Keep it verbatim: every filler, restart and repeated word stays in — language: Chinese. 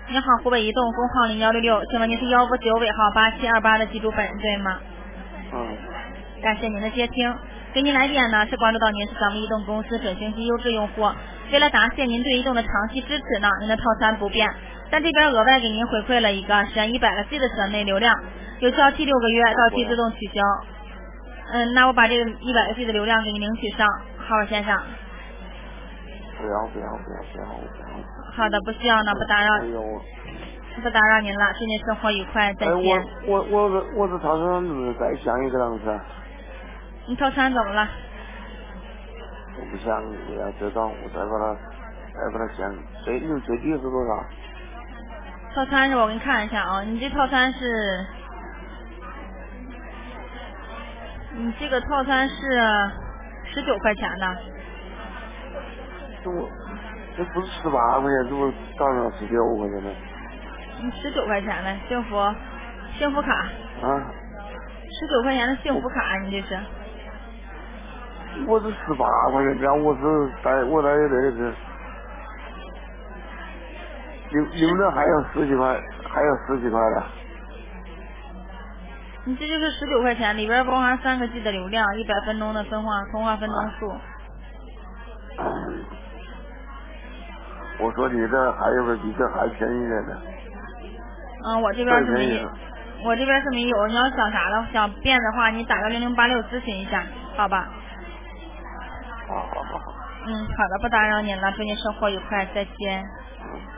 你好，湖北移动工号零幺六六，请问您是幺五九尾号八七二八的机主本人对吗？ 嗯。 感谢您的接听。给您来电呢，是关注到您是咱们移动公司准星级优质用户，为了答谢您对移动的长期支持呢，您的套餐不变，但这边额外给您回馈了一个选一百个 G 的省内流量，有效期六个月，到期自动取消。嗯，那我把这个一百个 G 的流量给您领取上，好先生。 不要不要不要不要不要。 好的，不需要呢，不打扰。 哎呦。 不打扰您了，祝您生活愉快，再见。 哎，我我我是我是套餐是不是再想一个样子？ 你套餐怎么了？ 我不想要这个，我再把它再把它想，最你最低是多少？ 套餐是我给你看一下啊，你这套餐是，你这个套餐是十九块钱的。 这我这不是十八块钱，怎么搞成十九块钱呢？ 嗯，十九块钱的幸福幸福卡。 啊？ 十九块钱的幸福卡，你这是？ 我是十八块钱，然后我是带我带那个是，你你们那还有十几块，还有十几块的。 你这就是十九块钱，里边包含三个 G 的流量，一百分钟的分话通话分钟数。 啊、我说你这还有个比这还便宜点的。 嗯，我这边是没有，我这边是没有。你要想啥了，想变的话，你打个零零八六咨询一下，好吧？ 好好好好。 嗯，好的，不打扰您了，祝您生活愉快，再见。 嗯。